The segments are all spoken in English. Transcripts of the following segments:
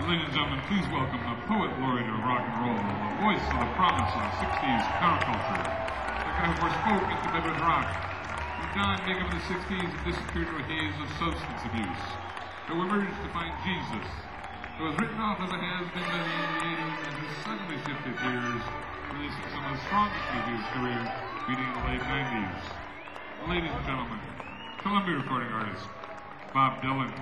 Ladies and gentlemen, please welcome the poet laureate of rock and roll, the voice of the promise of the 60s counterculture, the guy who forspoke into bedroom rock, who donned makeup in the 60s and disappeared to a haze of substance abuse, who emerged to find Jesus, who was written off as a has-been by the end of the 80s and who suddenly shifted gears, releasing some of the strongest music of his career, beating in the late 90s. Ladies and gentlemen, Columbia recording artist, Bob Dylan.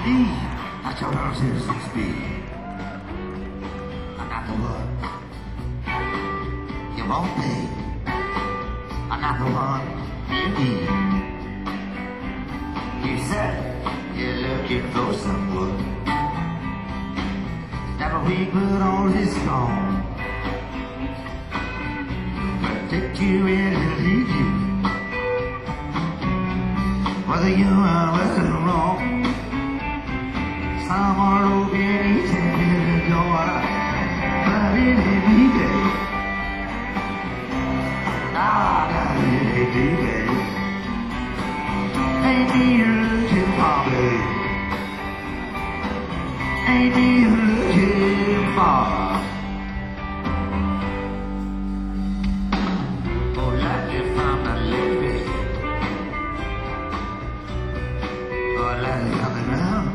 Please, I told her to 6 feet. I'm not the one. You won't be. I'm not the one you need. You said you're looking for someone. Never we put all this on. Protect you and lead you. Whether you are right or wrong. Someone will get eaten in the door. But it ain't me, baby. Nah, it ain't me, baby. Ain't me looking for, baby. Ain't me looking for. Oh, lucky from the lady. Oh, lucky coming round.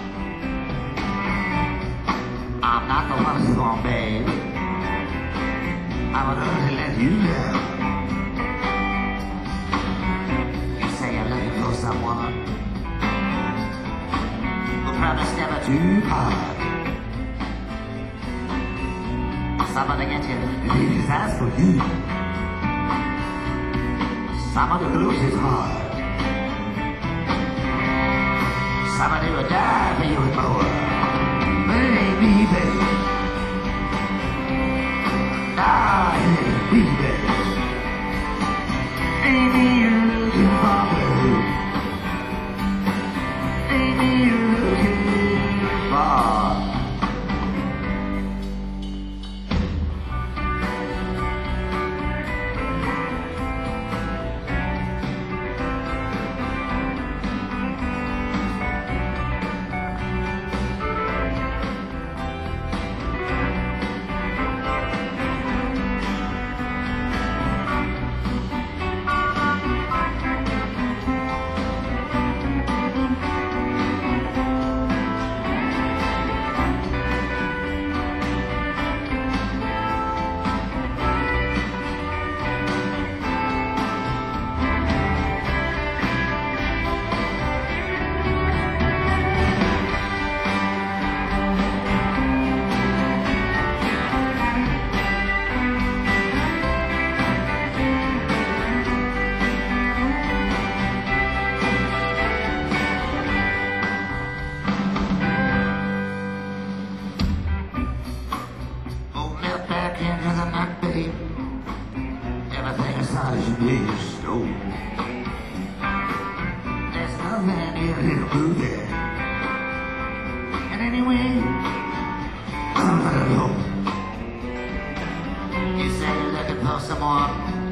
I'm not the one who's gonna babe. I would only let you down. You say you're looking for someone who promised never to part. Someone to get you to leave his eyes for you. Someone to lose his heart. Someone who would die for you and more. Baby, baby. Ah, baby, baby. Ain't me looking for, baby. Ain't me looking for. Everything inside is being stole. There's nothing in here to prove it. And anyway, I'm not alone. You say you're looking for someone.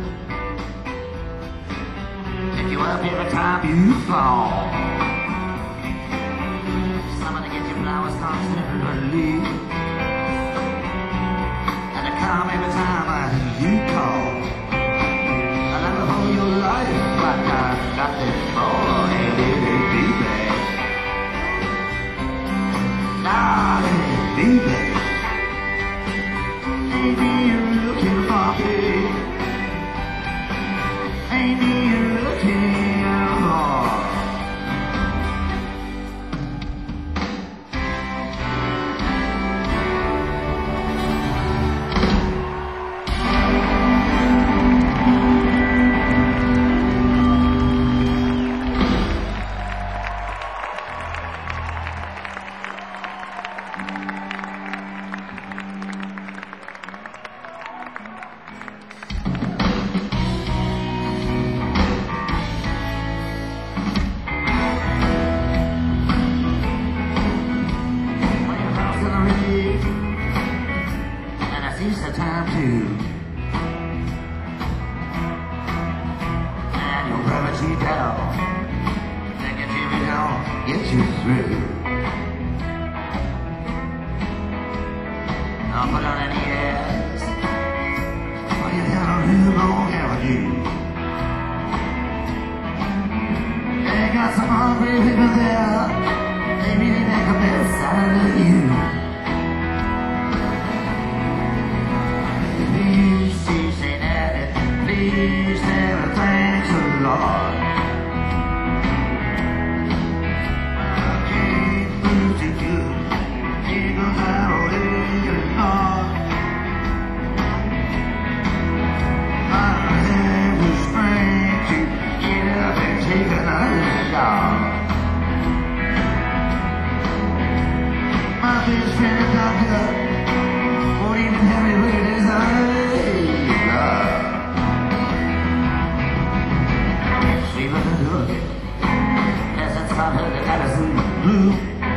Pick you up every time you fall. Someone to get your flowers constantly. And to come every time you call. I love the whole your life, but I've got this for hey, baby. Nah, baby. Ain't me looking for me. Ain't me looking for. It's the time to and you'll gravity down, negativity down, get you through. Don't put on any airs, or you're down a real long avenue. They got some hungry people there, they really make a mess out of you. Please never thanks the Lord. Okay. dog. My best friend, the doctor, won't even tell me what it is I love. She was a look, hasn't taught her the medicine blue.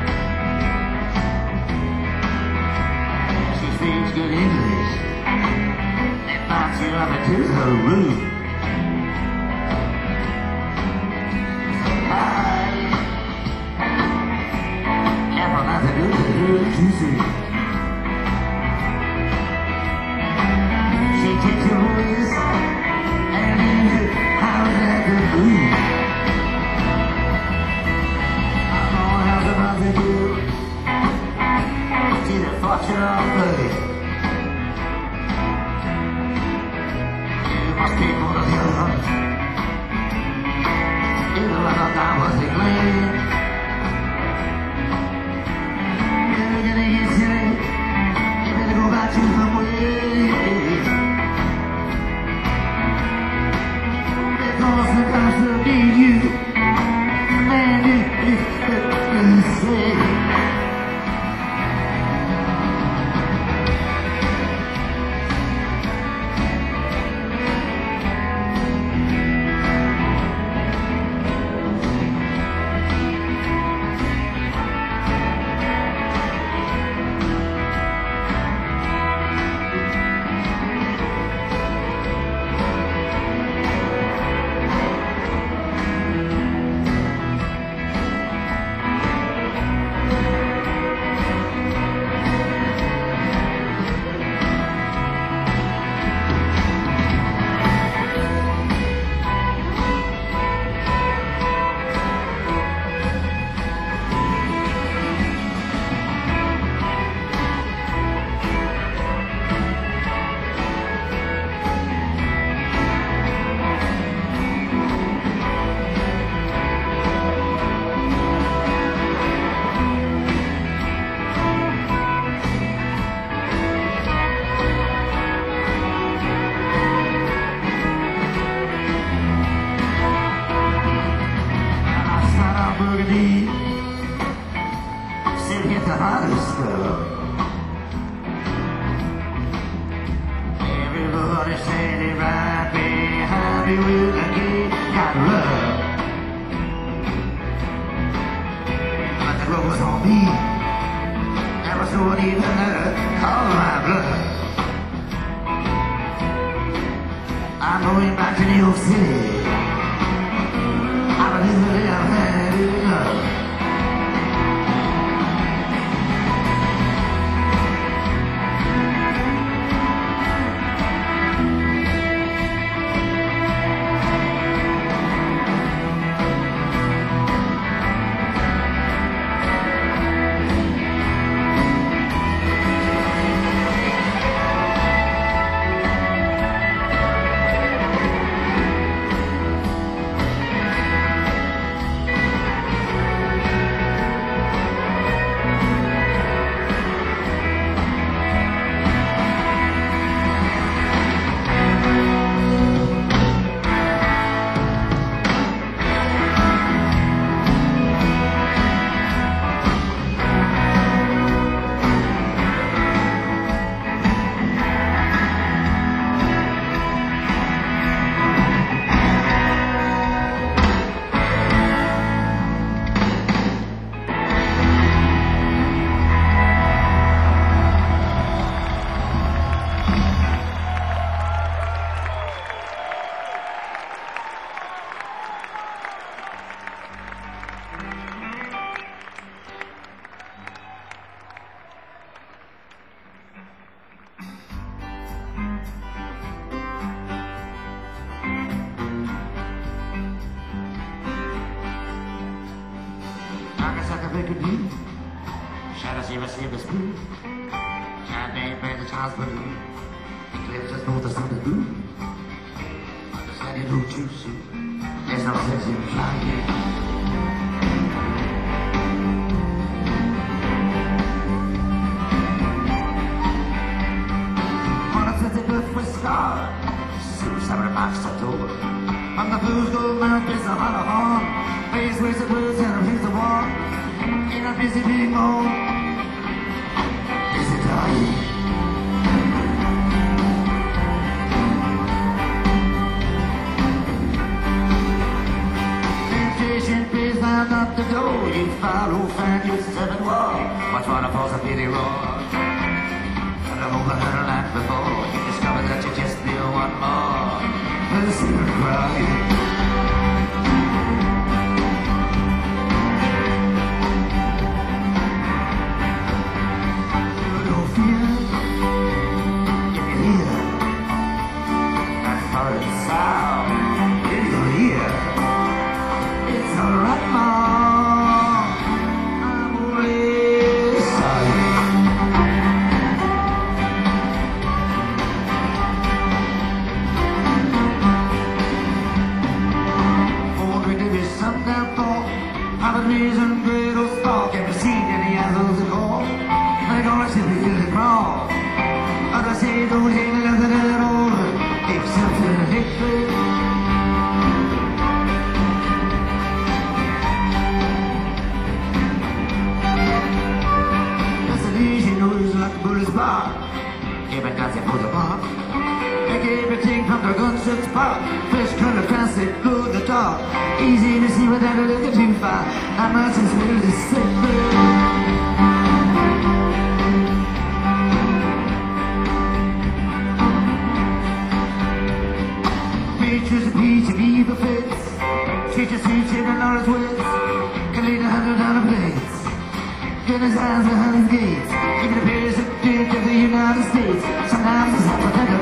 She speaks good English, and knocks you up into her room. Juicy. She takes your voice and leaves it out at the blue. I know how the mother do. See the fortune of play. You must be one of the others. Even when I was a lady. Sitting at the hottest stuff. Everybody standing right behind me with a kid got love. But the glove was on me. There was no one even call my blood. I'm going back to New York City. I'm a little bit of love. Make a deal. Shadow see the spoon. Champagne by the child's balloon. Eclipse just know the sun to do. Understand it, no juice. There's no sense in flying. Suicide remarks the door. On the blues go mount, there's a hollow horn. Face where's the blues and a piece of war. Ain't no busy being more. Is it dying? Temptation pays down at the door. You follow, find your seven wall. Watch one of us a pity roar. And I'm over her life before. You discover that you just feel one more. Listen to crying. And great old stalk, ever seen any assholes at all? They're gonna simply do the crawl. Others say don't hate nothing at all, except for the hatred. That's an easy nose like a bullet's bar. Even dancing for the bar. Make everything from the gunshot spot. Fresh color, classic, good the top. Easy to see without a look too far. How much is really simple? Peaches a peach and evil fits. Treat your sweet shit and all its wits. Can lead $100 plates. Get his eyes behind his gates. Even appears a dick of the United States. Sometimes it's like a better.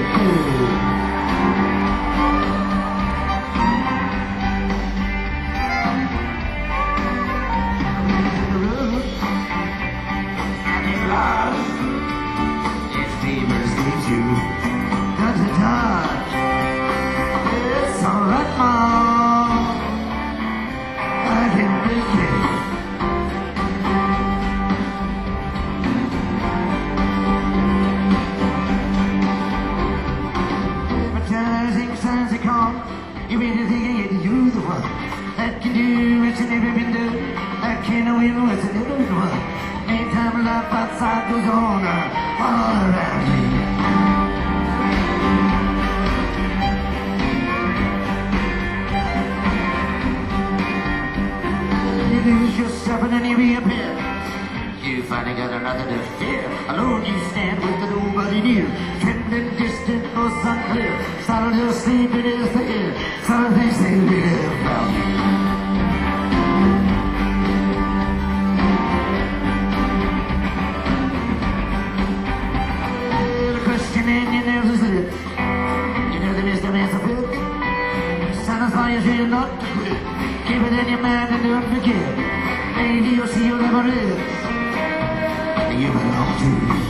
You really think you're the one that can do what you never been done, that can win what you never been won. Anytime life outside goes on all around me. You lose yourself and then you reappear. You finally got nothing to fear. Alone you stand with the nobody near. Trembling, distant, no sun clear. Silent hill sleeping is the air. Some things they live about. The question in your nerves is lit. You know there is no answer fit. Satisfy your dream not to quit. Keep it in your mind and don't forget. Maybe you'll see you'll never live. You belong to.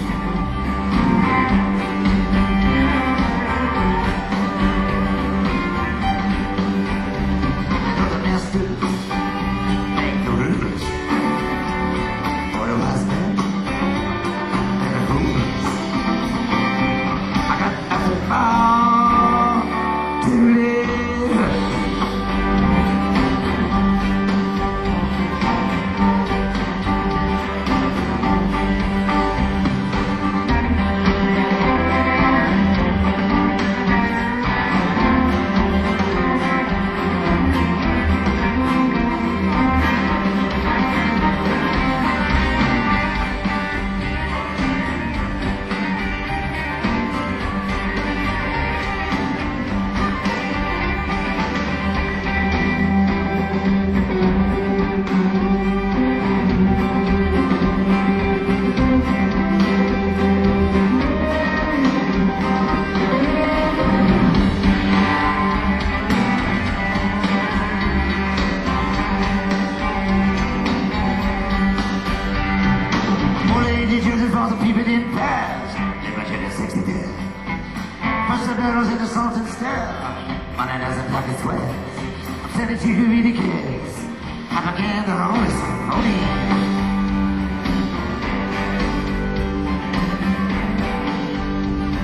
barrels in the salt and stir. Money doesn't like its way. I'm sending to you who really cares. I'm again the honest, only.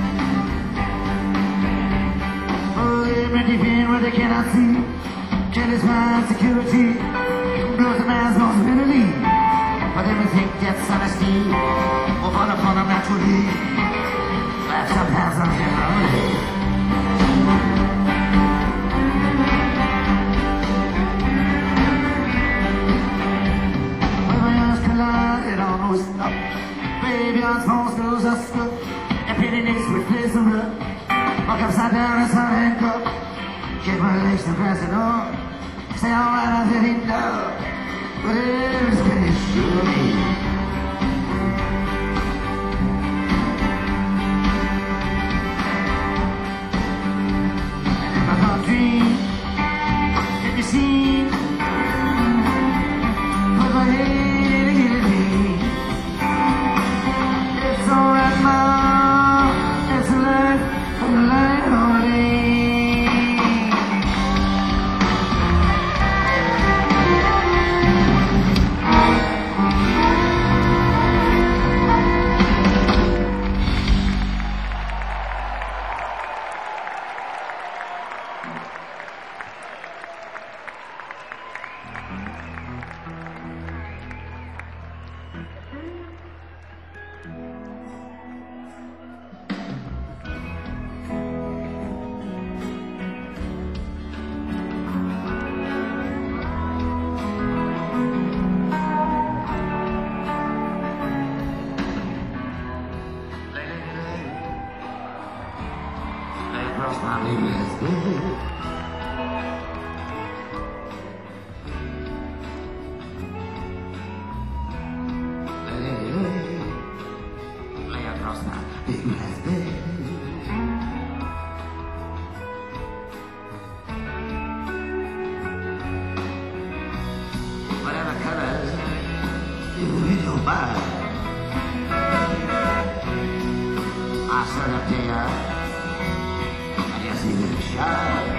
Oh, they're ready where they cannot see. Can satisfied security blows the man's most bitterly. But everything gets honesty over upon him naturally. Life sometimes ungenerally. When my eyes collide, it almost stop. Graveyards, falls, goes up, stuck. Penny needs to replace the rut. Walk upside down and start handcuffed. Get my legs to press it on. Say alright, I'm heading down. But it's getting sure me. And if I can't dream, can you see? Put my head in me. It's alright, Mom. It's a life from the light on me. Across my baby's bed. Lay across my baby's bed. Whatever colors you in your mind, I set up there. See the shine,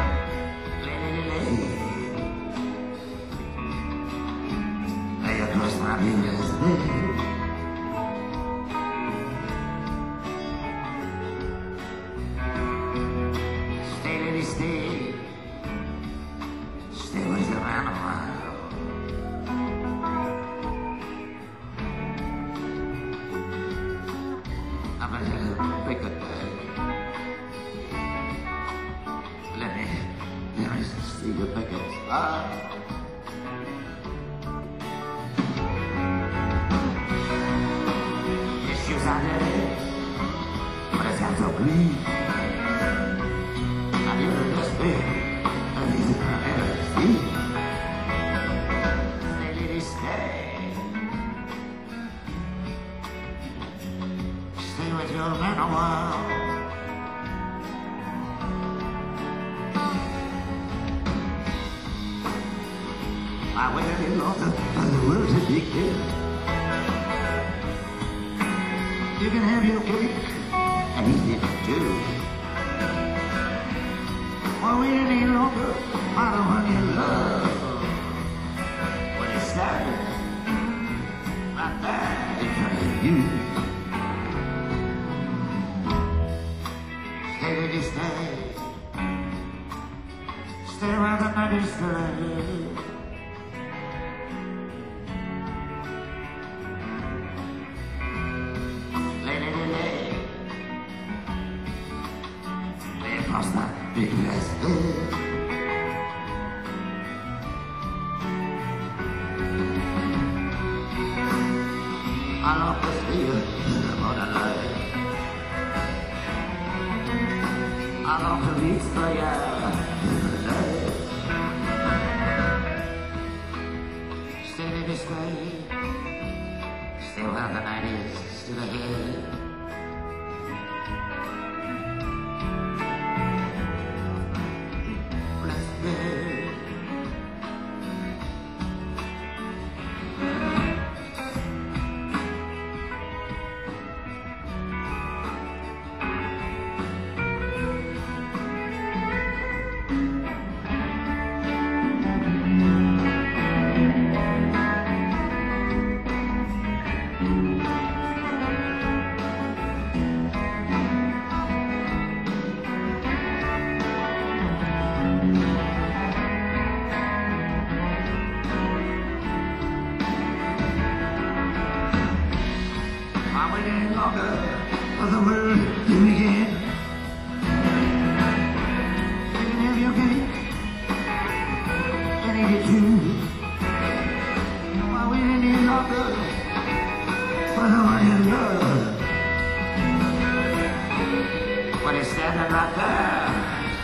lay across my baby's bed. Stay, lady, stay. Stay with your man a while. I'm gonna pick a day. Let me see your pickets. His shoes are dirty, but his hands are clean. I give it this big, and he's in my hair, see? Stay, lady, stay. Stay with your man a while. I wait a little longer for the world to be clear. You can have your cake, and eat it too. Why wait any longer? I don't want your love. When it's standing right there in front of you. Stay, lady, stay. Stay around the night is good. Across that big glass bed. I love to see you in the morning light. I love to reach for you in the day. Stay, baby, stay. Stay where the night is still ahead.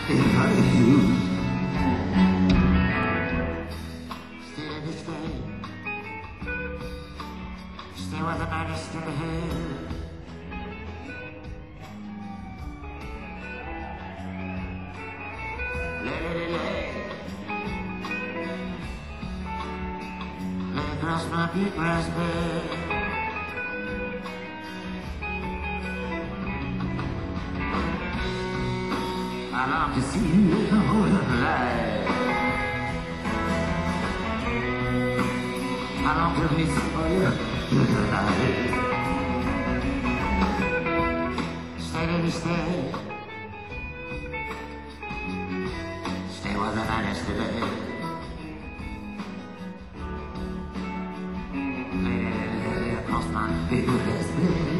if I you. Steady, stay where the night is still ahead. Lay across my big grass bed. I long to see you hold up alive. I long to listen for you alive. Steady, stay. Stay where the night is today. Lay across my big grass bed.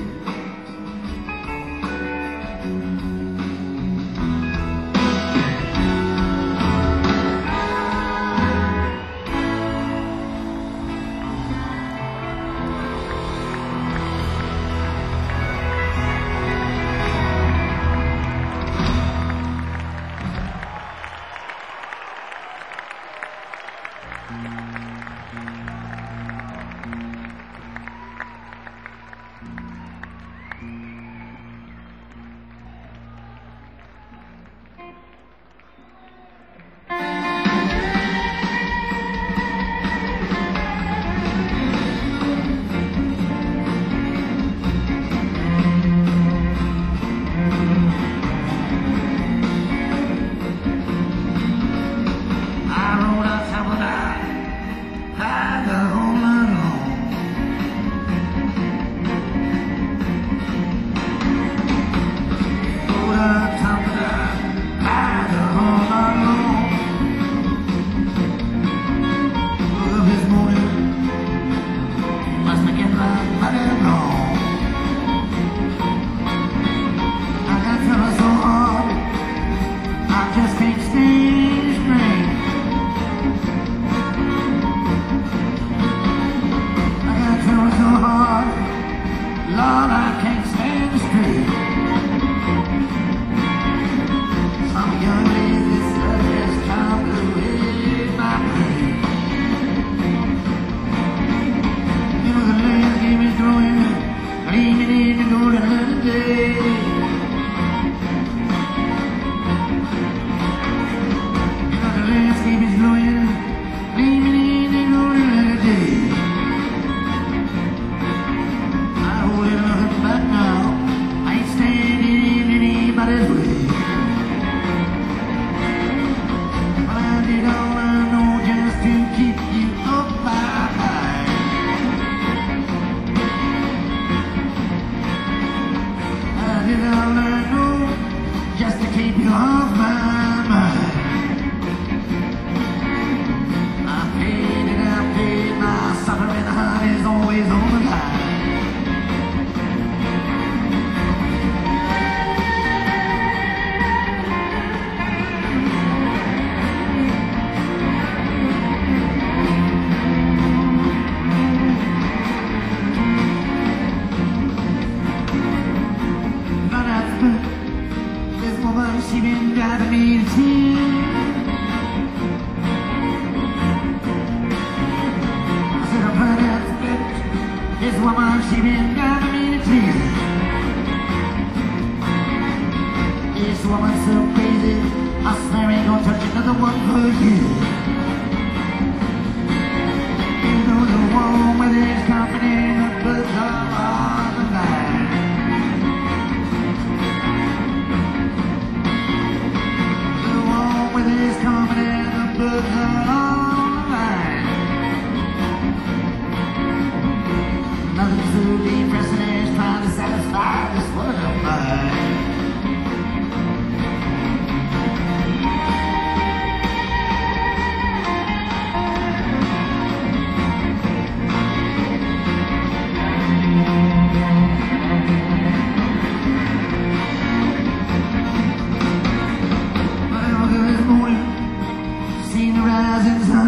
She been driving me to tears. I said I'm running out of bitch. This woman, she been driving me to tears. This woman's so crazy, I swear I ain't gonna touch another one for you. You know the one with his company, the blood's all on the line. With his coming in the blood's all on the line. Nothing's so depressing as trying to satisfy this world of mine. Rising sun.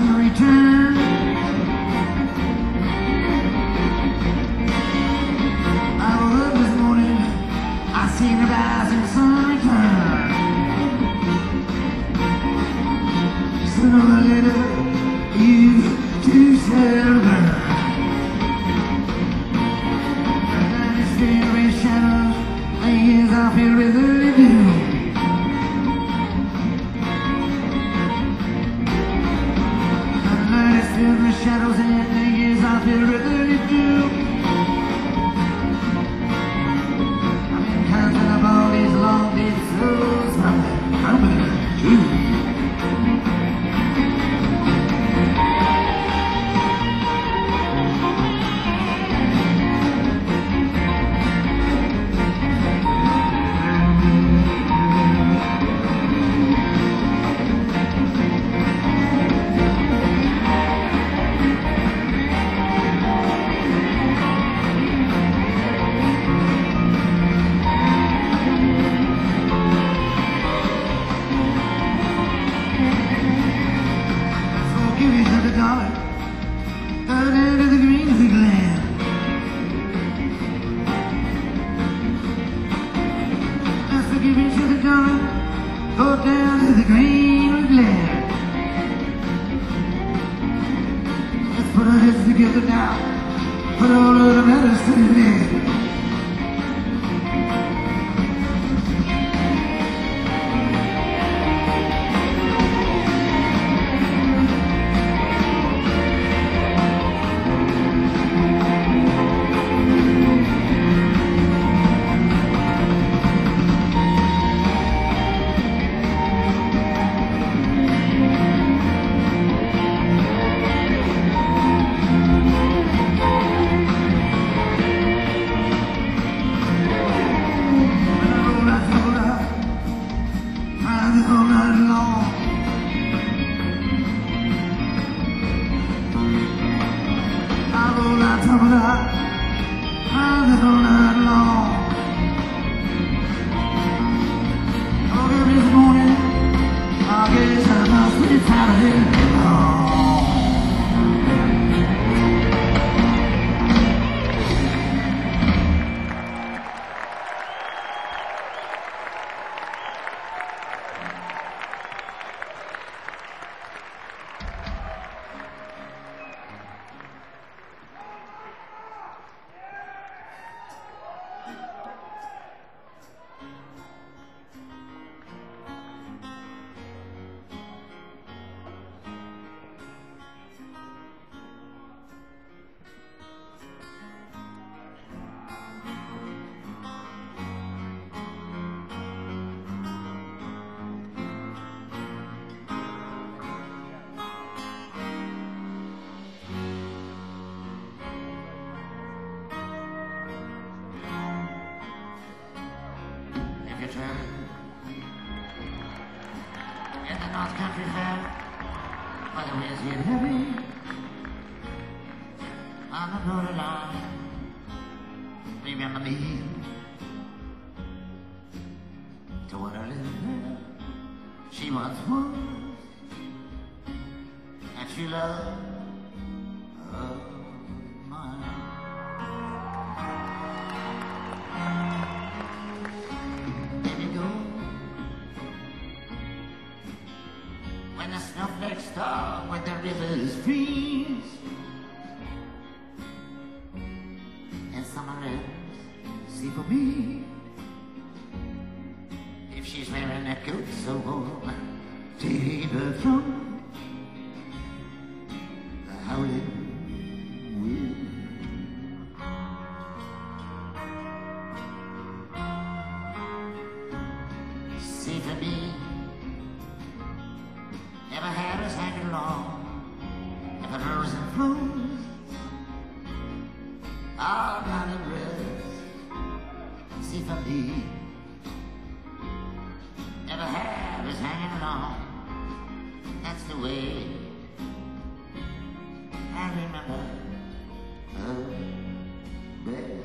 shadows and the years I feel really do. I've been counting up all these long dead souls. I'm too. Dark, turn into the green of the glare. Just to give each other dark, go down to the green of the glare. Let's put our heads together now, put all of the matters to the bed. Top of that, the whole night long. I woke up this morning, I guess I must be tired of it. In the North Country Fair, where the winds get heavy on the borderline. Remember me to what I lived there. She once was, and she loved mine. When the snowflakes start, when the rivers freeze, and summer ends, see for me, if she's wearing that coat so warm, to keep her from the howling wind. See for me, never had us hanging long, if it rose and flows, all down the rest. See for me, never had us hanging long, that's the way I remember her best.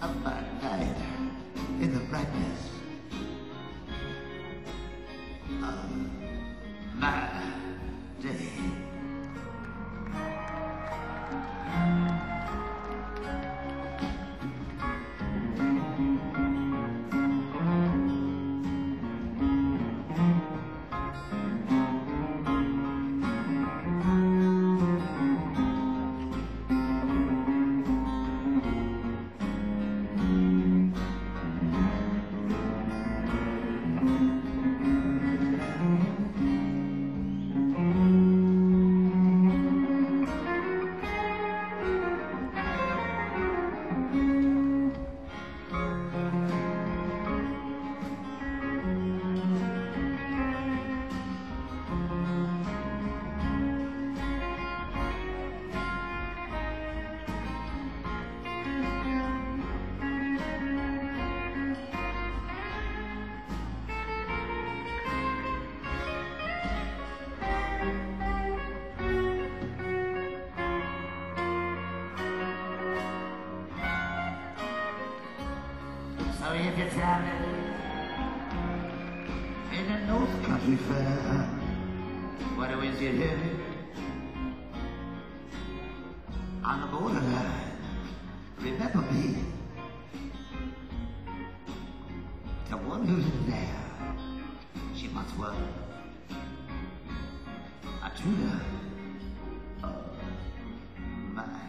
of my night in the brightness of my day. So if you're traveling in the North Country Fair, what is you hear on the borderline? Remember me, the one who's there. She once was a true love of mine.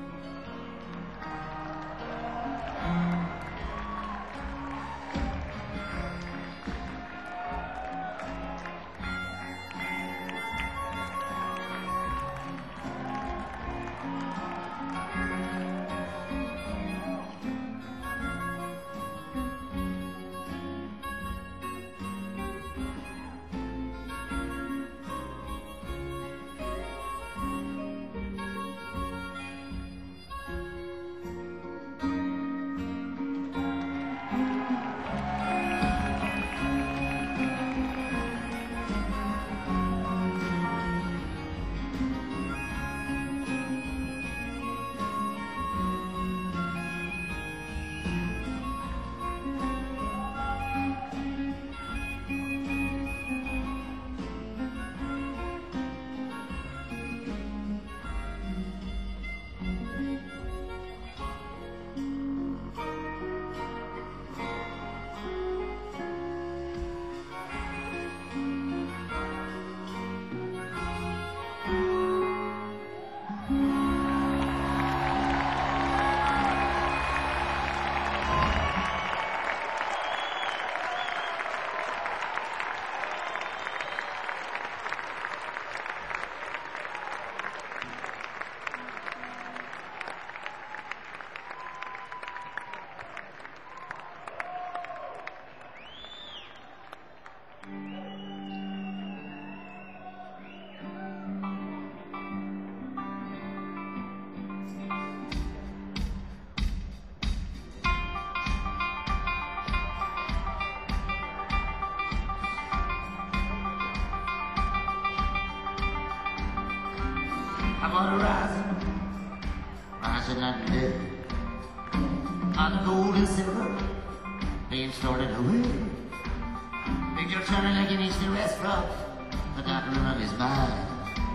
I'm on the rising like the dead. On the gold and silver, being stored away. Picture turning like an Eastern restaurant, the doctor of his mind.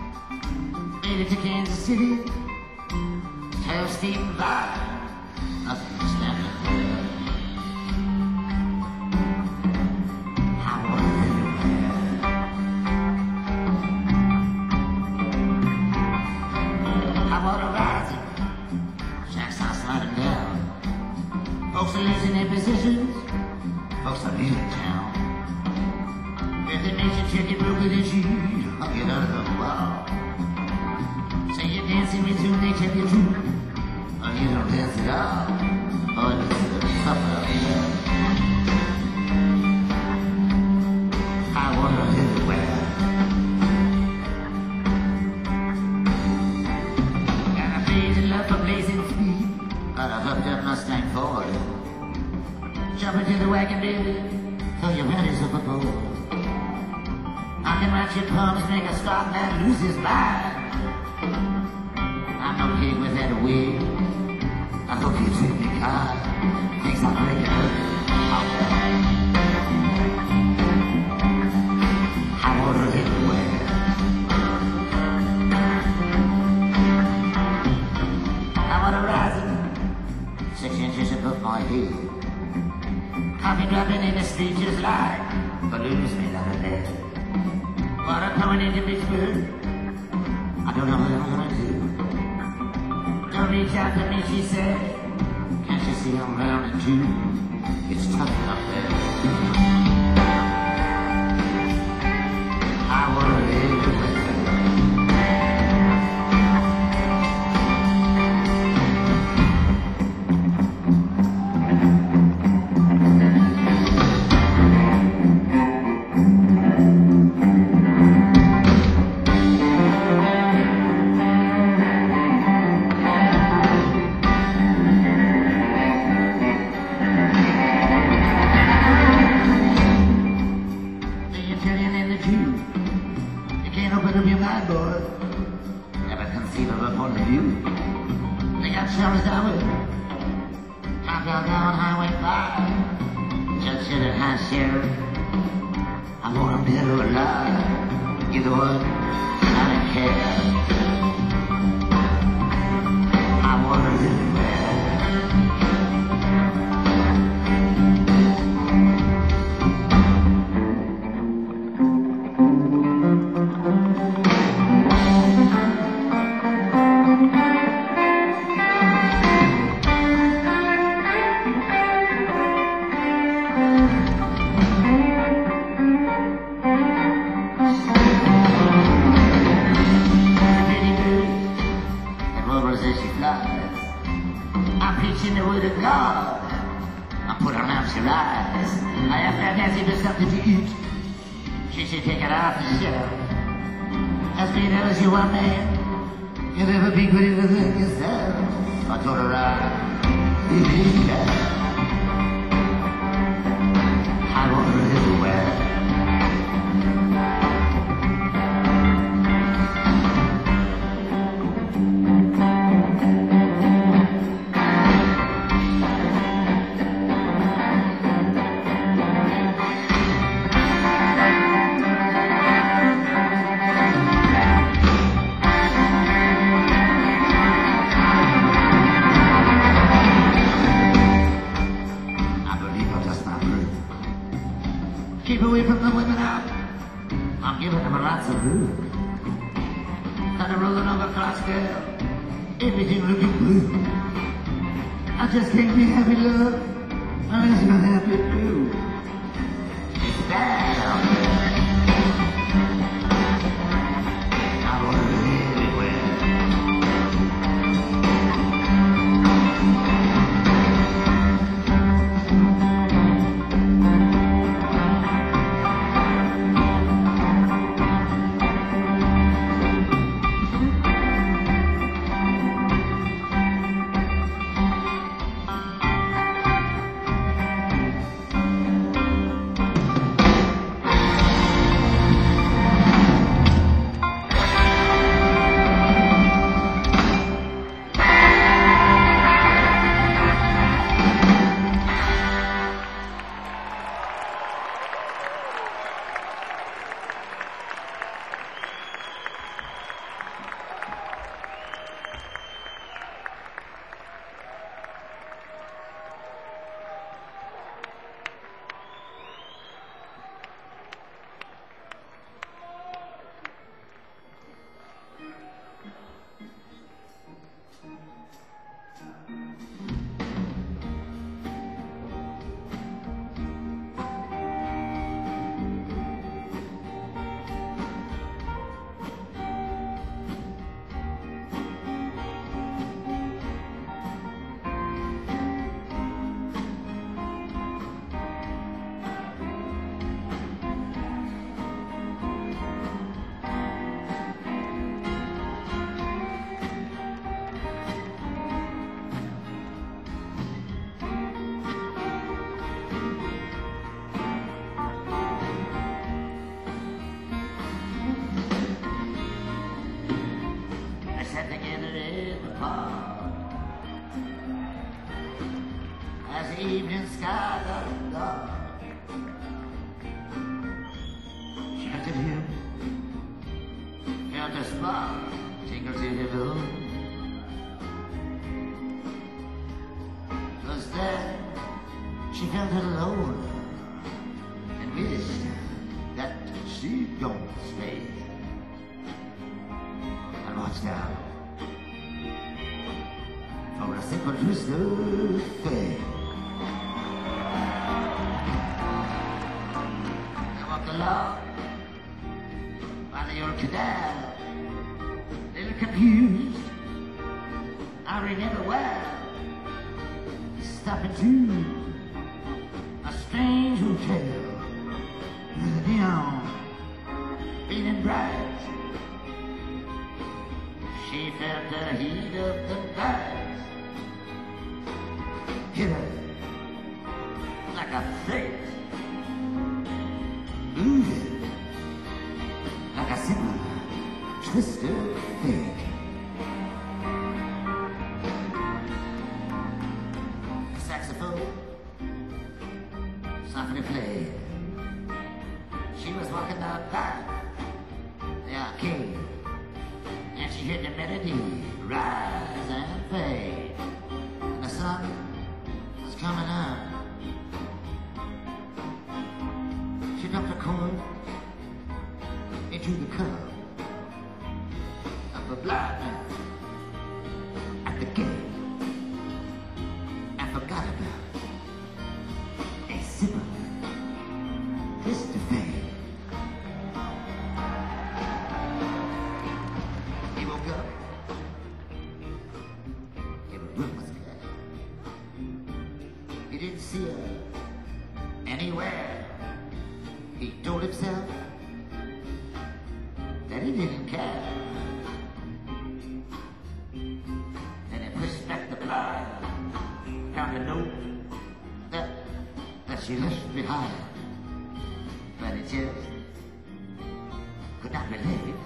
Made it to Kansas City, tell Stephen Vine, nothing to stand up there. I want to live there. I want to rise it. Jack's not sliding down. Folks are losing their positions. Folks are leaving town. If the nation chicken broken and she hung it under the wall. Say you're dancing with you, they check your truth. Or you don't dance at all. Or this is the supper of the I want to live where. Got a blazing love for blazing speed. Got a hooked up Mustang Ford. Jump into the wagon, baby. Throw your panties overboard. I can watch your palms make a stop man lose his mind. I'm okay with that way. I hope you treat me kind. Things are breaking up out there. High water everywhere. High water rising 6 inches above my head. Coffee dropping in the street just like balloons made out of lead. Water coming into Pittsburgh. I don't know what I'm gonna do. Don't reach out to me, she said. Can't you see I'm round and two? It's tough up there. I wanna live with her. Keep away from the women out. I'm giving them lots of room. Thunder rolling over Clarksville. Everything looking blue. I just can't be happy, love. Unless you're happy too. It's bad out there. I wanna be everywhere. the evening sky got dark. She looked at him, felt a spark tingle to her bones. Was there, she felt alone and wished that she'd gone stay and watched out for a simple twisted thing. I walked along by the old canal, a little confused. I remember well stopping to a strange hotel with a neon beaming bright. She felt the heat of the night hit her like a fate, moving like a simple twisted thing. The saxophone softly played. She was walking down by the arcade, and she heard the melody rise and fade. And the sun was coming up. She dropped a chord into the cup of a blind man at the gate, and forgot about a simple twist of fate. He woke up, every room was clear. He didn't see her anywhere. He told himself that he didn't care. Then he pushed back the blind, found a note that she left behind, but he just could not relate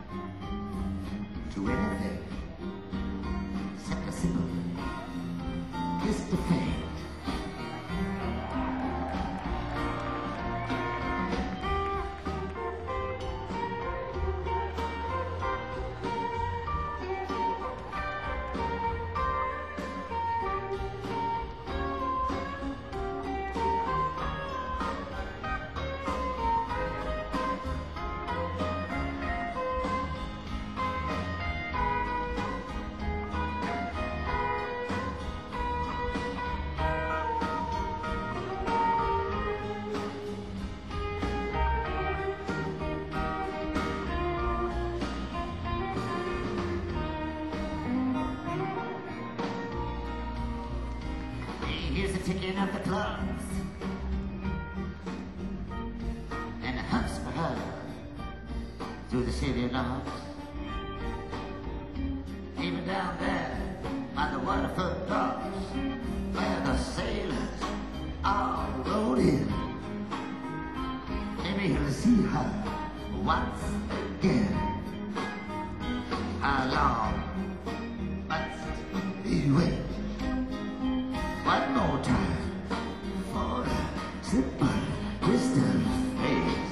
to anything except a simple twist of fate. Here's the ticking of the clocks, and it hunts for her through the city locks. Even down there by the Waterford docks, where the sailors all rode in. Maybe he'll see her once again. How long must he wait? One more time for a simple twist of fate.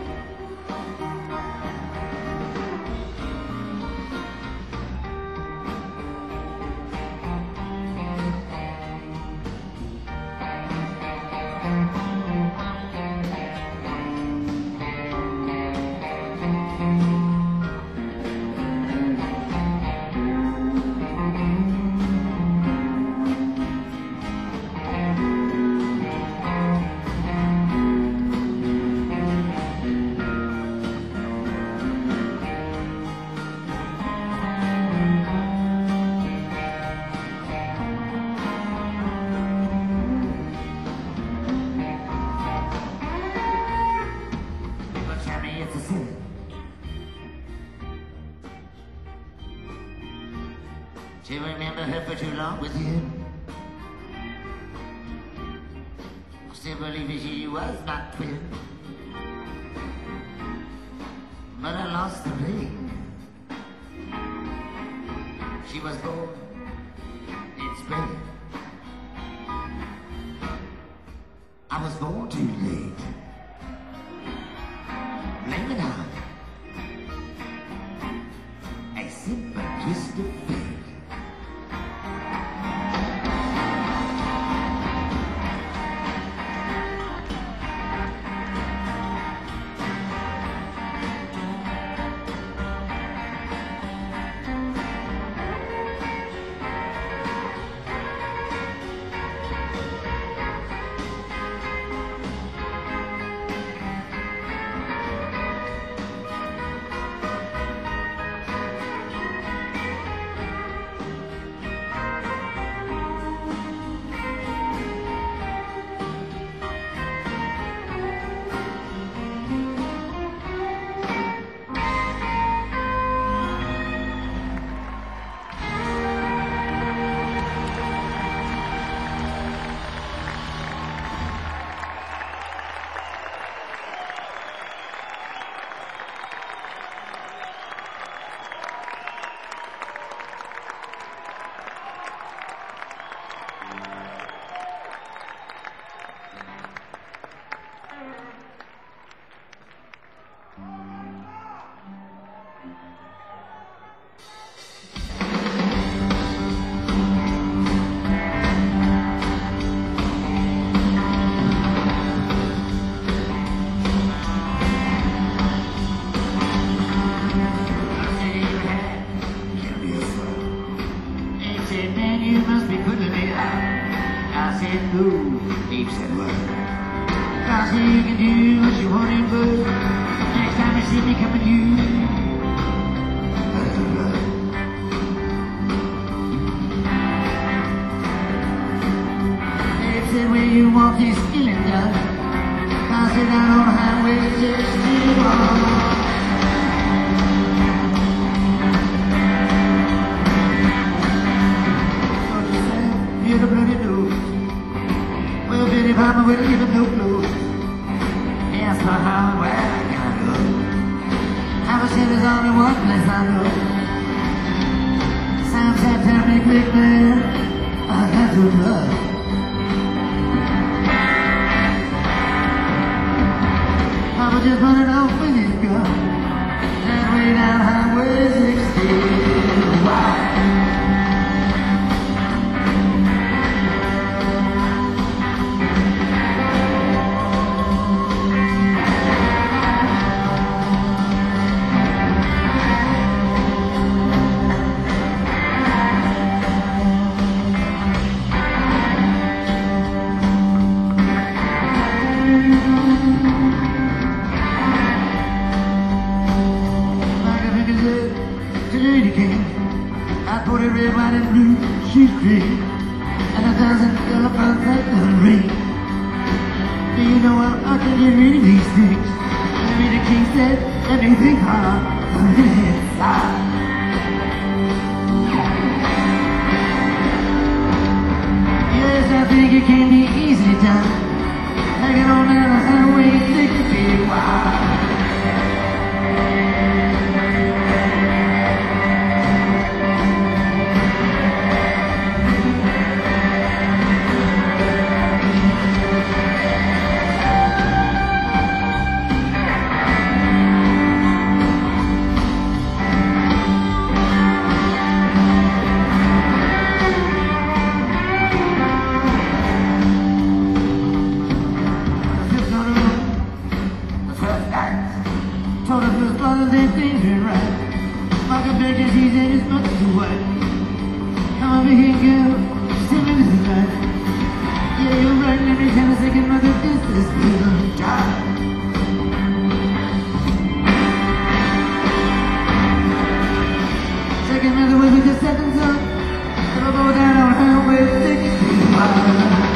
To remember her for too long with him. I still believe that she was not twin, but I lost the ring. She was born in Spain, I was born too late. Blame it on a simple twist of fate. You must be putting me out. I said no, Dave said what? I said you can do what you want in bud. Next time you see me coming to you, Dave said where you want this feeling done. I said down on Highway 61. The bloody nose. Well, Betty Papa will give him no clothes. Yes, but how and where can I go? I was said there's only one place I know. Sounds that tell me quick, man. I got to love. Papa just running off with his gun. That way down Highway 60. Wow. I put a red, white, and blue she's green, and 1,000 yellow flowers that don't ring. Do you know I can get rid of these things? Let me the king said, let me think hard on the inside. Yes, I think it can be easily done. Hanging on down the Highway 60. Wow. Told us the brothers ain't thinking right. Like a big disease and it's not too white. Come over here, girl, still in the night. Yeah, you're right, let me tell a second mother this little child. Second mother was with the second son. It'll go down on Highway 60.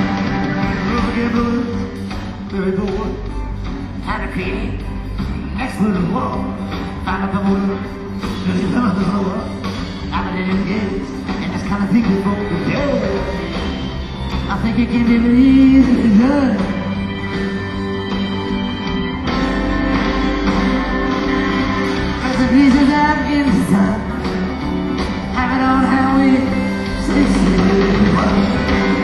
Very bored, had a pee. for the wall. Find up a wood, cause you come up the floor. I'm a little gaze, and it's kind of thick before the day. I think it can be really easy to done. There's a reason I'm in the sun. Have it on Highway 61.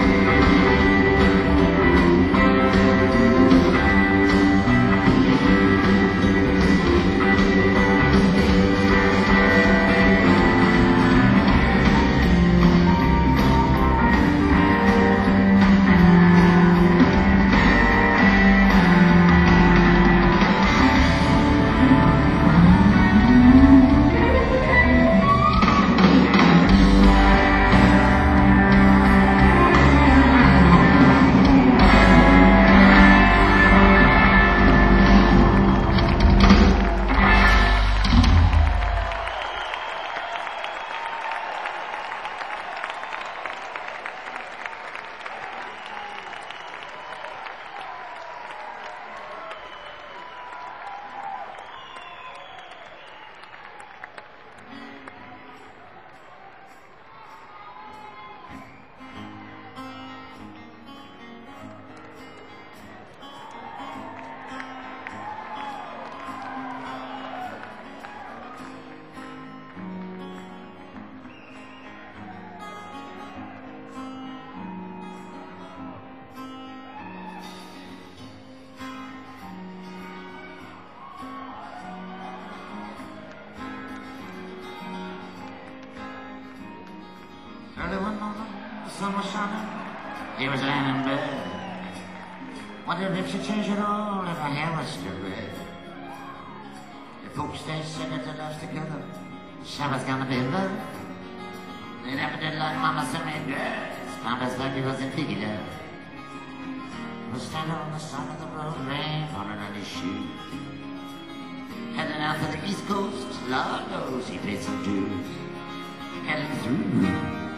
Early one morning, the sun was shining. He was laying in bed. Wondered if she'd change at all if her hair was still red. If folks stay singing their lives together, Shabba's gonna be love. They never did like Mama sent me girls. Papa's baby was in piggy love. Was standing on the side of the road, rain falling on his shoes. Heading out to the East Coast, Lord knows he paid some dues. Heading through.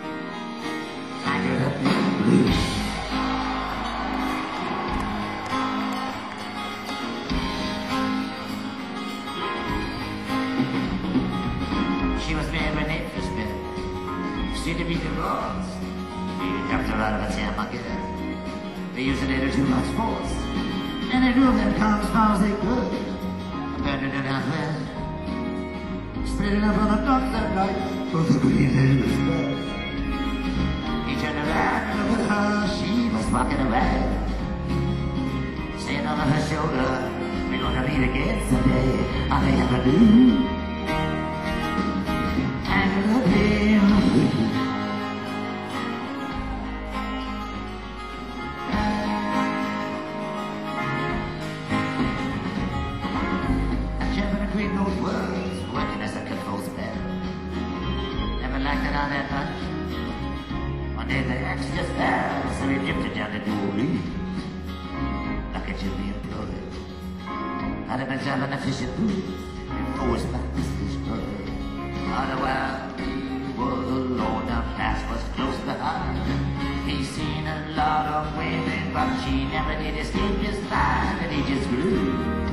She was married in Frisbee, soon to be divorced. He dumped her out of a town market. They used it to too much force, and they drove them cars as far as they could. Abandoned it out west, split it up on the north that night, both the green and the sky. Turned around and looked at her, she was walking away, saying over her shoulder, we're gonna meet again someday, are they ever do? And the pain and Kevin agreed those words, working as a controls bed. Never liked it all that much. The axe just fell, so he drifted down to New Orleans. Like a Jimmy employed. I'd have been driving a fishing boat, enforced by Mrs. Bird. All the while, he was alone, the past was close behind. He seen a lot of women, but she never did escape his mind, and he just grew.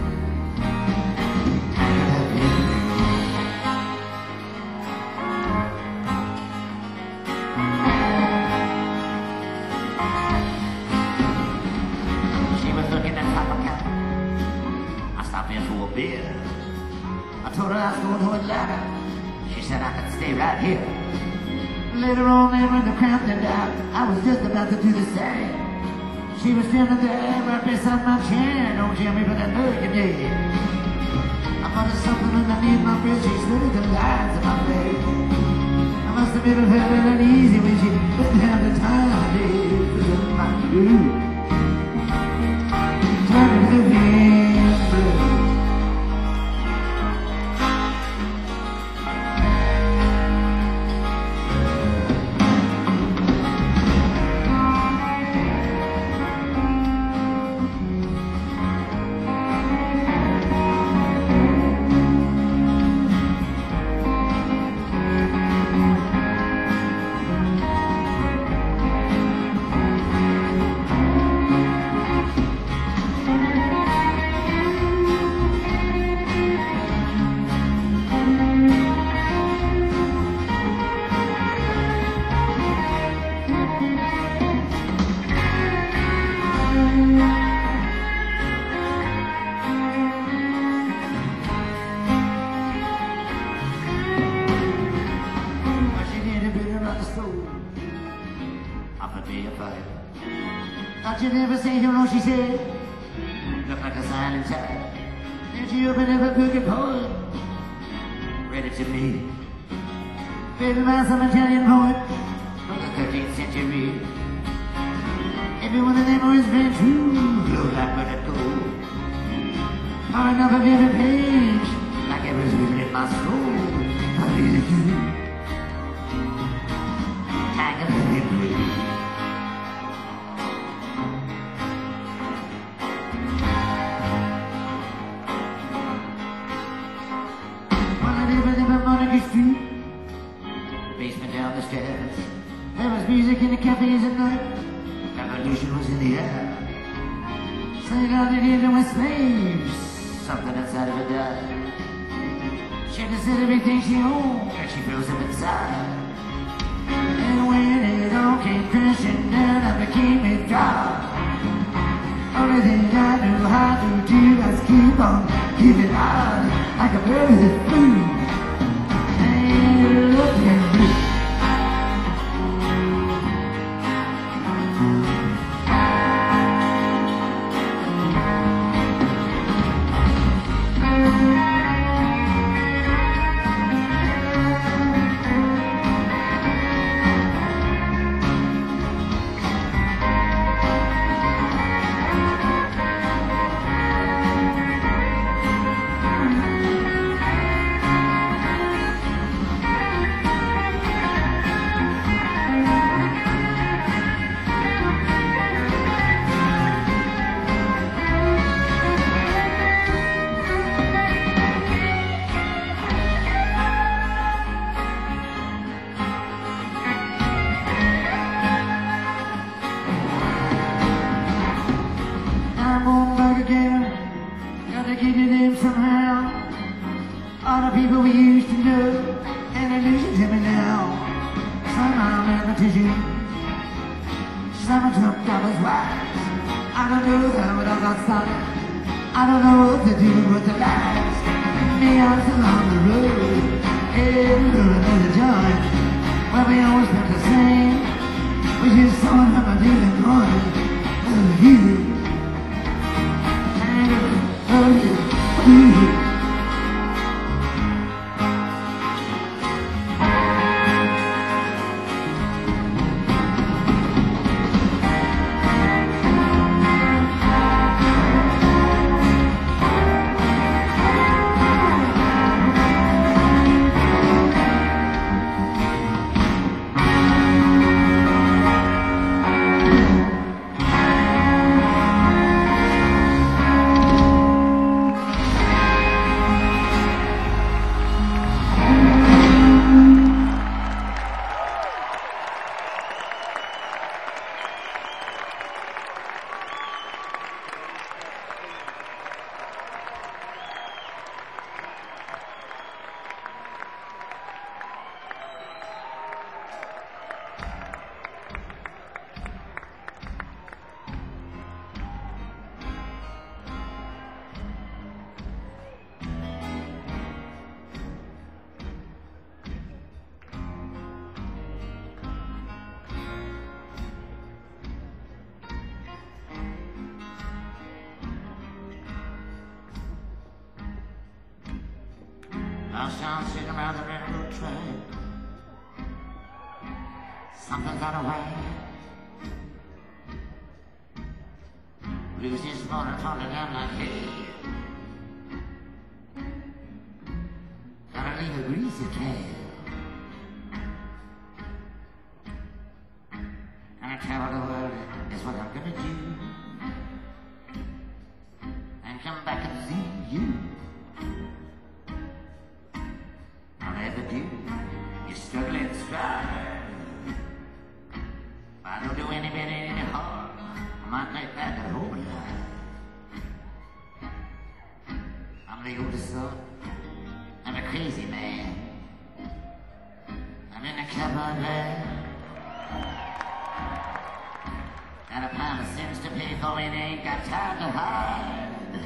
Beer. I told her I was going to Atlanta. She said I could stay right here. Later on, when the crowd died out, I was just about to do the same. She was standing there right beside my chair. Don't tell me, but I know you did. I thought of something underneath my breath. She slid the lines of my face. I must have made her feel very uneasy when she didn't have the time to do my food. Turning to the She did a bit around the store, offered me a fight. Thought you'd never say, you know, she said, looked like a silent type. Then she opened up a book of poem, read it to me. Baby, by some Italian poet from the 13th century. Every one of them was very true, glowed like burning gold. Far enough of every page, like it was written in my soul. I really do. Like a living breeze. One of them on Monaco Street, basement down the stairs. There was music in the cafes at night. Revolution was in the air. Sang out it even with slaves. Something inside of her died. She had to sell everything she owned, and she froze up inside. And when it all came crashing down, I became a dog. Only thing I knew how to do was keep on giving on like a bird that flew. And look at me. I'm on back again, gotta get to them somehow. All the people we used to know, and they're losing to me now. Some are mathematicians, some are Trump dollars wise. I don't know how it all got started, I don't know what to do with the last. Me, I'm still on the road, and another joint, where we always felt the same. We just saw how my daily going, oh you. I shall sit around the railroad track. Something's out of whack. Blues this morning falling down like hay. Gotta leave a greasy trail. And I travel the world is what I'm gonna do. And come back and see you. You're struggling strive. I don't do anybody any harm. I might make that the whole life. I'm the oldest son. I'm a crazy man. I'm in a cupboard there. Got a pile of sins to pay. ready for it, ain't got time to hide.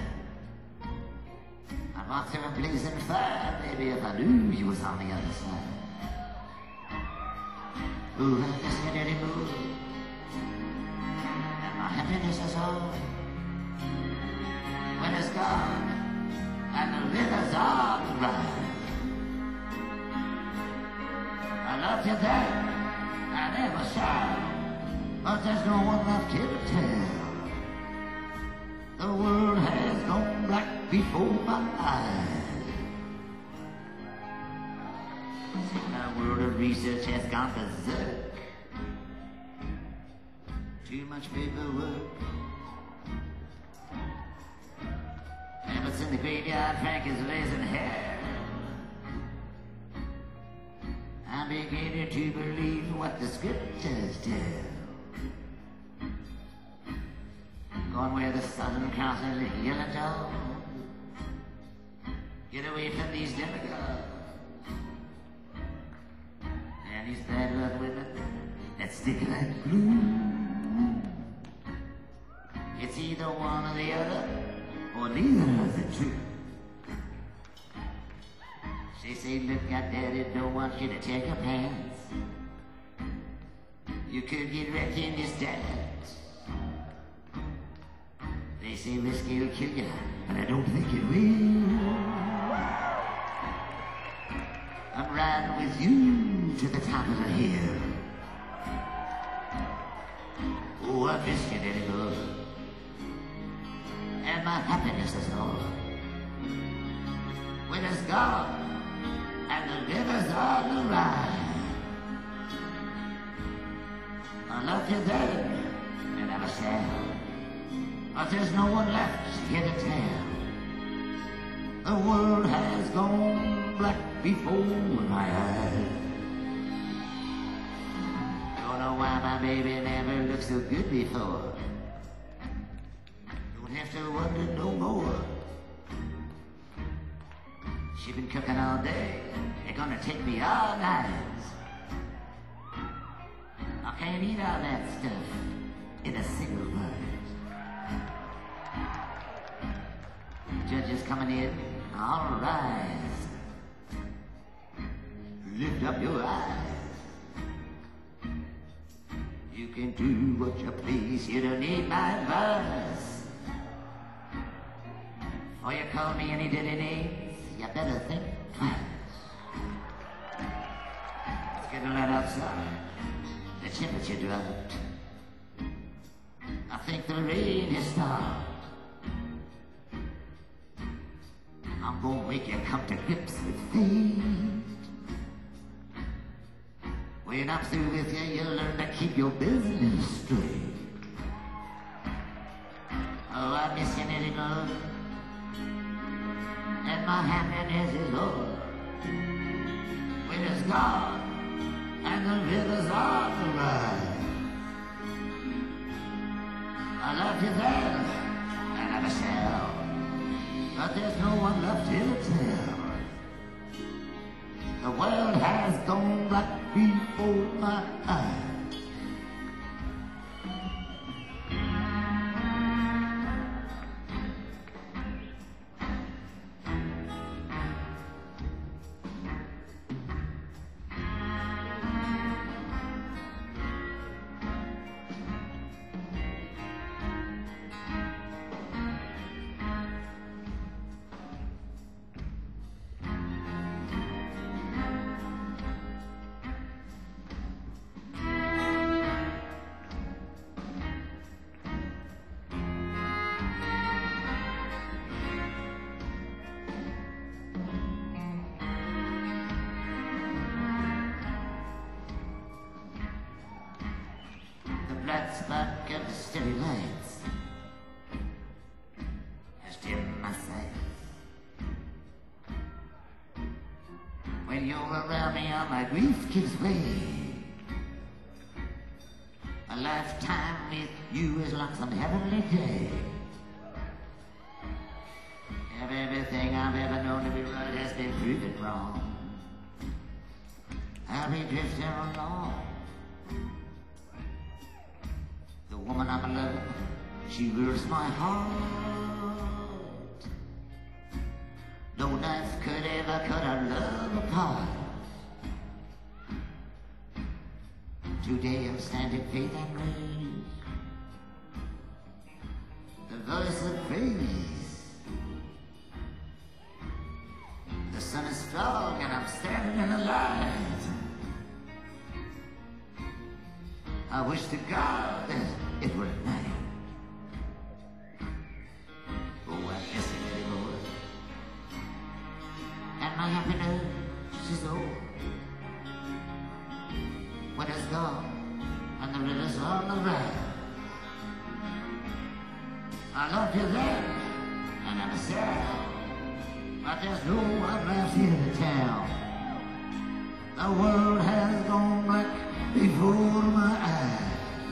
I'd walk through a blazing fire, baby, if I knew you was on the other side. Ooh, I'm missing any mood, and my happiness is all when it's gone, and the river's on the ride. I loved you then, I never shall, but there's no one left here to tell. The world has gone black before my eyes. The world of research has gone berserk. Too much paperwork. Abbott's in the graveyard, Frank is raising hell. I'm beginning to believe what the scriptures tell. Going where the Southern Cross is a yellow dog. Get away from these demagogues and these bad luck women that stick like glue. It's either one or the other, or neither is it true. She say, look out, Daddy, don't want you to take your pants. You could get wrecked in this dance. They say whiskey will kill you, and I don't think it will. I'm riding with you to the top of the hill. Oh, I miss you, Daddy boy, and my happiness is all when it's gone, and the river's on the ride. I love you then, and I shall. But there's no one left here to tell. The world has gone black before my eyes. Don't know why my baby never looked so good before. Don't have to wonder no more. She been cooking all day. They're gonna take me all night. I can't eat all that stuff in a single bite. Judges coming in, all rise. Lift up your eyes. You can do what you please, you don't need my advice. Or you call me any dirty names, you better think twice. It's getting light outside, the temperature dropped. I think the rain has stopped. I'm gonna make you come to grips with fate. When I'm through with you, you'll learn to keep your business straight. Oh, I miss you anymore, and my happiness is over when it's gone, and the river's on the ride. I love you then, and I shall. But there's no one left here to tell. The world has gone black before my eyes. Bright spark of the city lights has dimmed my sight. When you're around me, all my grief gives way. A lifetime with you is like some heavenly day. Everything I've ever known to be right has been proven wrong. I'll be drifting along. The woman I'm in love, she she wears my heart. No knife could ever cut our love apart. Today I'm standing faith and grace, the voice of praise. The sun is strong and I'm standing in the light. I wish to God that it were night. Oh, I'm missing it anymore, and my happiness is over. When it's gone and the river's on the right, I love you then and I'm sad, but there's no one left here in town. The world has gone black before my eyes.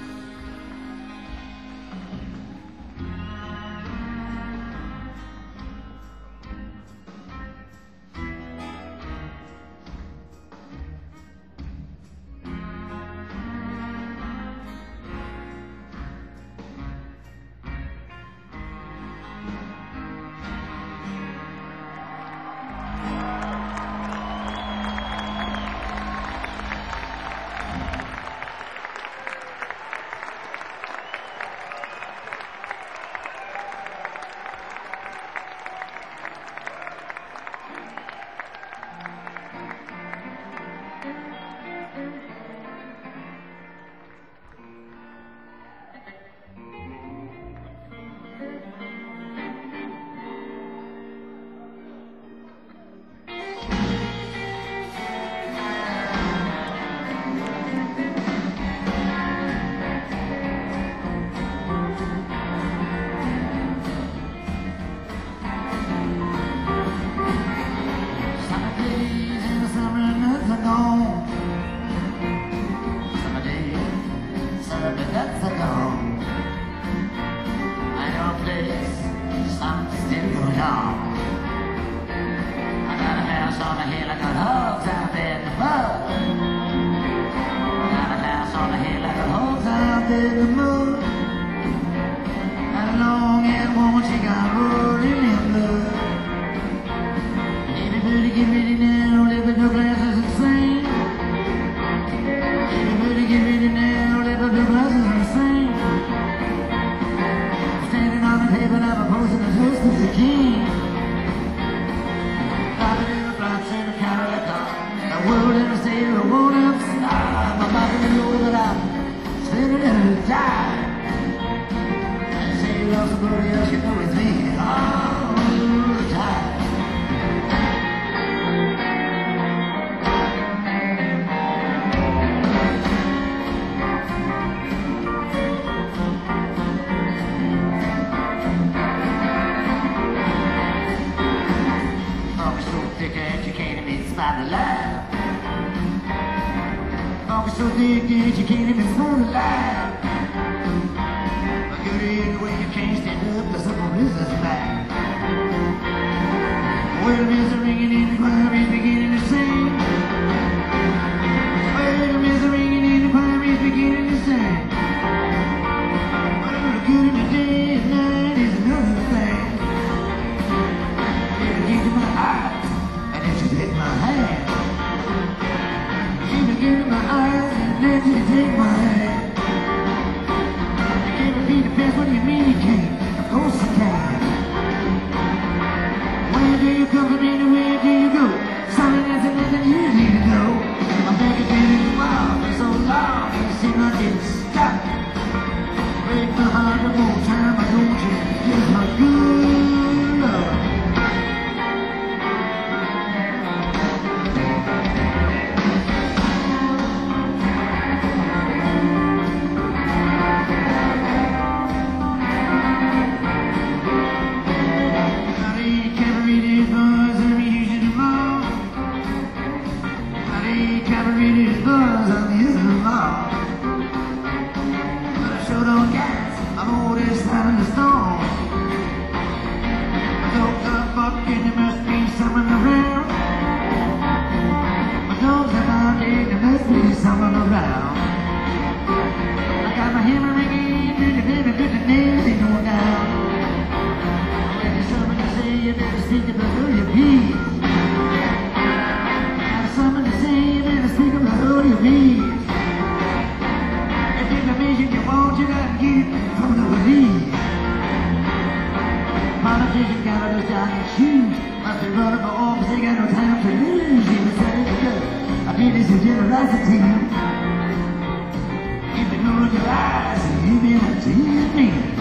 So thick that you can't even smell the light. But good in the way you can't stand up to some business back. Well, bells are ringing in the choir is beginning to sing. Well, bells are ringing in the choir is beginning to sing. But a little good in the day and night is another thing. If you get to my eyes and if you take my hand, if you get in my eyes and if you take my hand, you can't be the best when you mean you can't. Of course you can. Where do you come from and where do you go? politician got those giant shoes. Must be running for office, they got no time to lose. He was saying, I did this with generosity. If you close your eyes, you be able to see me.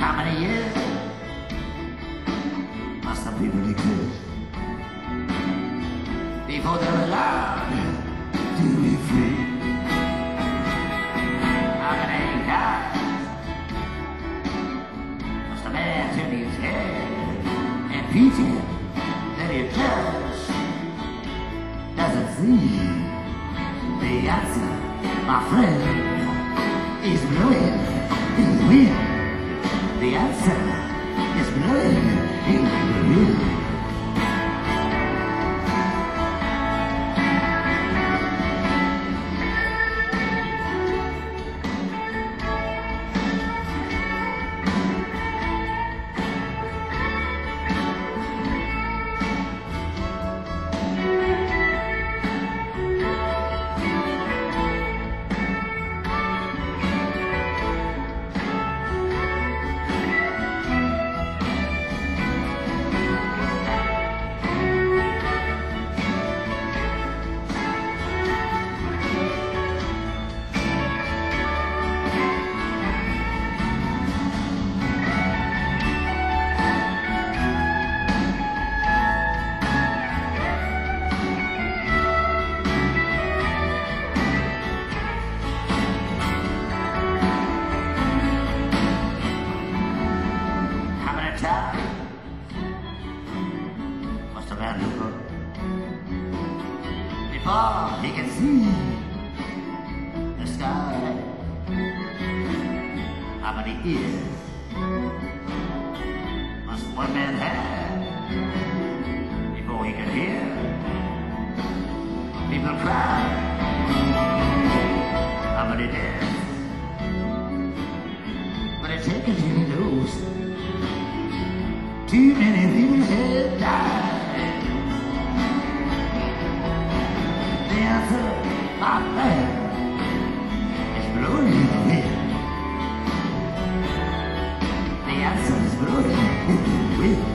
How many years must the people exist before they're allowed to be free? How many times must a man turn his head and pretend that he doesn't see? The answer, my friend, is blowing in the wind. The answer is blowing in the wind. Must a man look up before he can see the sky? How many ears must one man have before he can hear people cry? How many deaths will it take until he knows too many people have died? The answer, my friend, is blowing in the wind. The answer is blowing in the wind.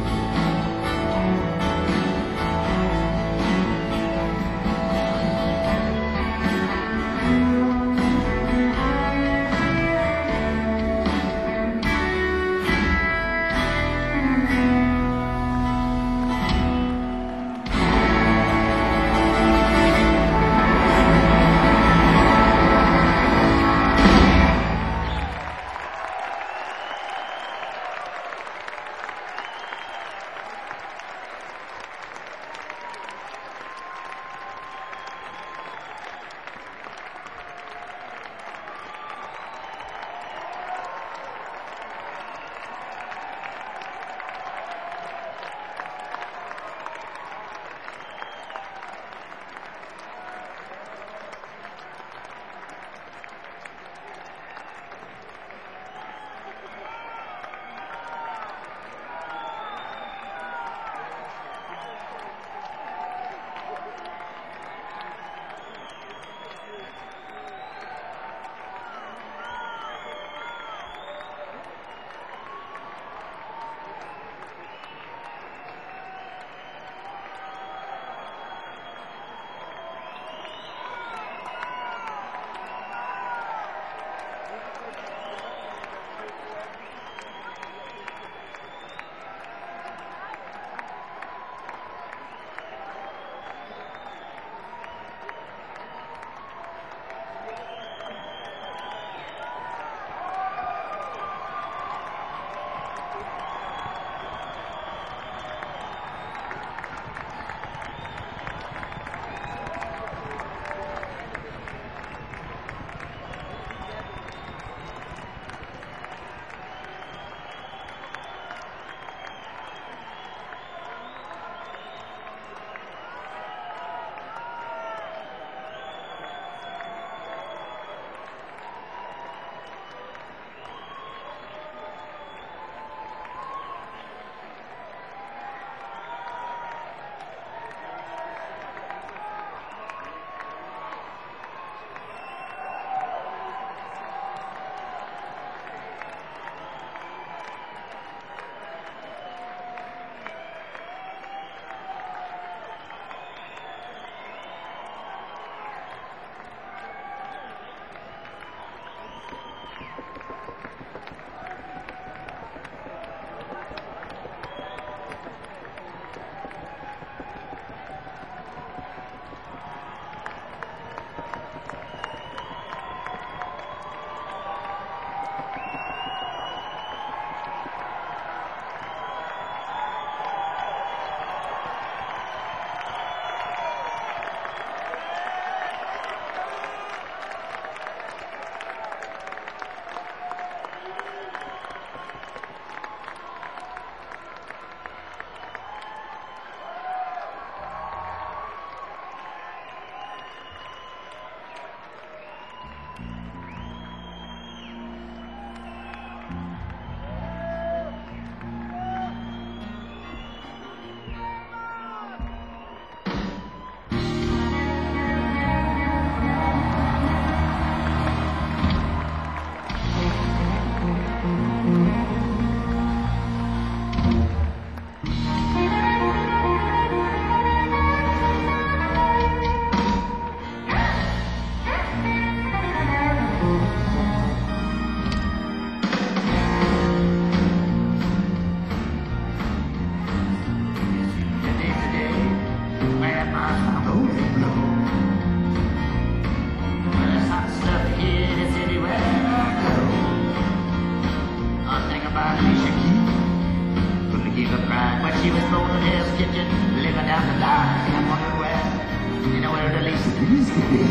by Alicia Keys. Couldn't keep her pride, but she was born in Hell's Kitchen, living down the line. I wondered where the Alicia Keys could be.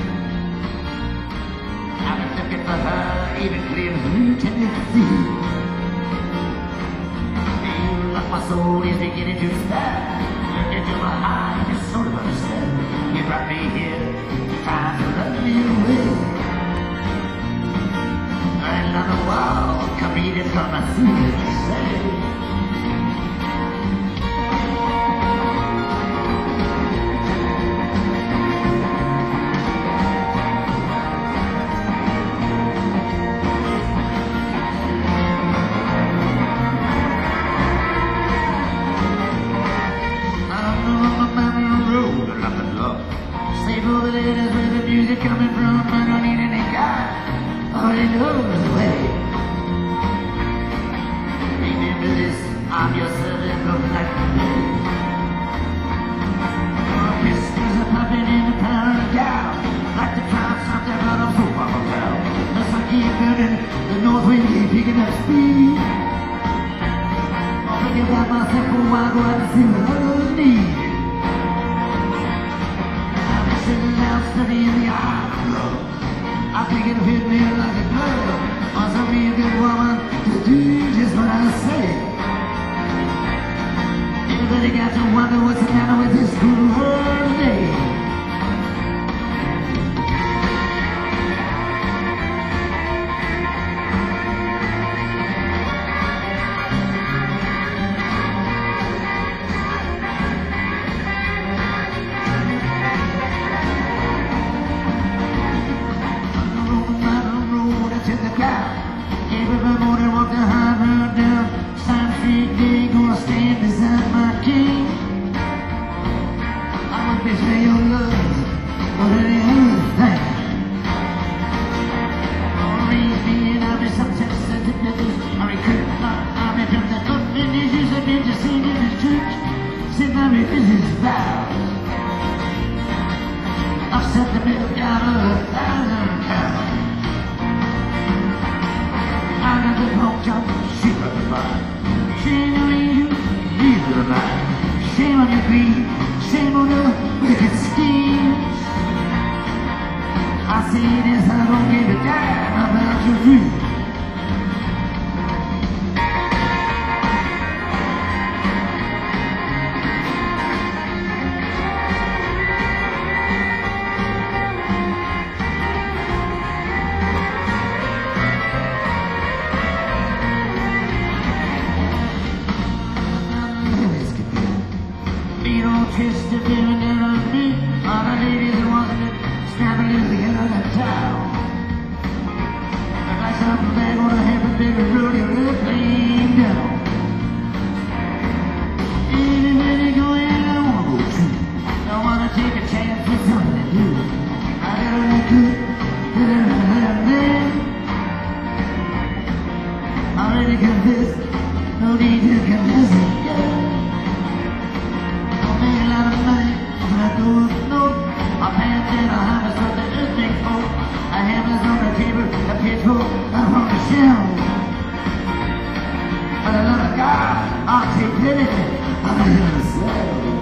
I've been looking for her, even clear as New Tennessee. My soul is beginning to stand. Look into my eyes, you sort of understand. You brought me here, trying to run me away. And on the wall, comedians gonna see it say. Over there, that's where the music coming from. I don't need any guide. All I know is the way. Remember this, I'm your servant, look like the day. Pistols are popping in the power of gal, like the crowd stopped out of football hotel. The sun keep burning, the north wind keep picking up speed. Thinking about myself for a while, go out and see what others need. Sitting down, studying the art of love. I think it'll hit me like a glove. Wants to be a good woman to do just what I say. Everybody got to wonder what's the matter with this cool world today. Every morning walk the high road down Sime Street, they gonna stand beside my king. I would be say your love or any other thing. Raise me and I'll be some sex sensibilities. I recruit my army from the open issues again to sing in the church. Sing my religious vows. I've set the middle down of 1,000 pounds. I got the punk jump, she got the vibe. Shame on you, neither am I. Shame on your greed, shame on your wicked schemes. I say this, I don't give a damn about your dreams. Kiss the feeling that I need. All the ladies who wanted it, snapping in the end of the town. Like something bad on a heavy big rodeo, really playing down. Anywhere they go in, I wanna go too. Don't wanna take a chance with something new. I gotta look good, man. Already convinced, no need to convince it, yeah. A pants and a harvest of the ethnic folk. A hammer's on the table, a pitchfork up on the shelf. But I love a God, I'll take anything. I'm gonna sell.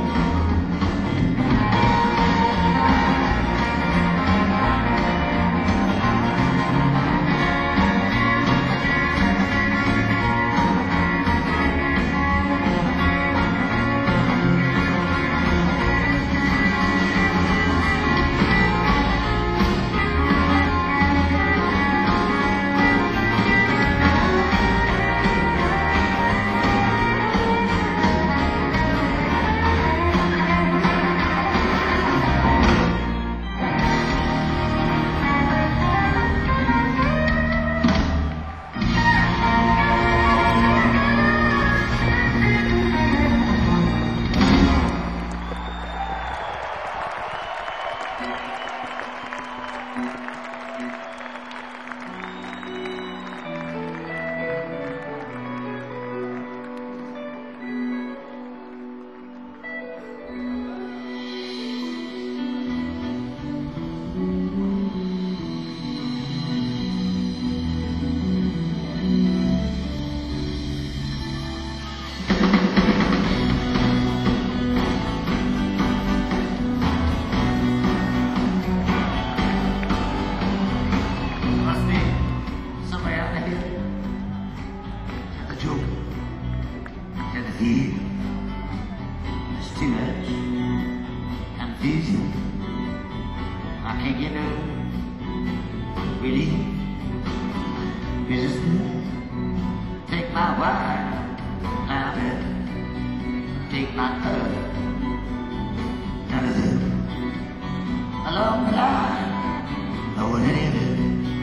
feel it's too much confusion. I can't get no relief. Resistance. Take my wife, now then, take my other. None of them along the line. No one any of it.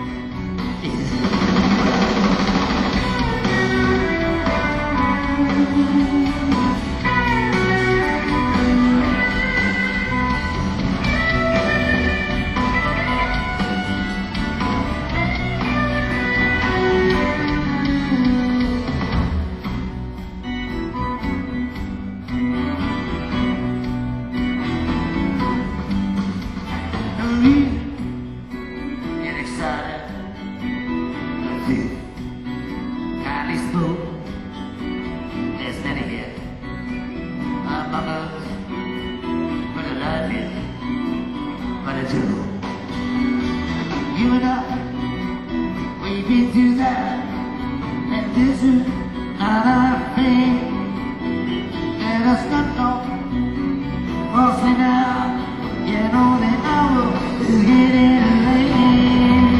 Get excited, feel kindly spoke. There's many here among us, but a life is but a joke. You and I, we've been through that, and this is not our thing. Let us not talk falsely now. You know the hour is getting late.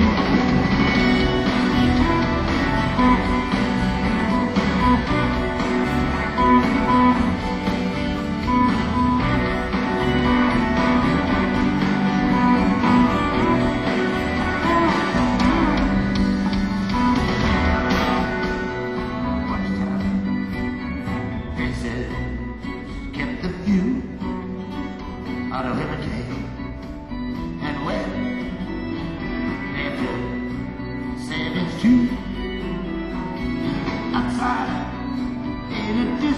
Watch time. Princess kept the view out of everything. And when after 7 Street outside in a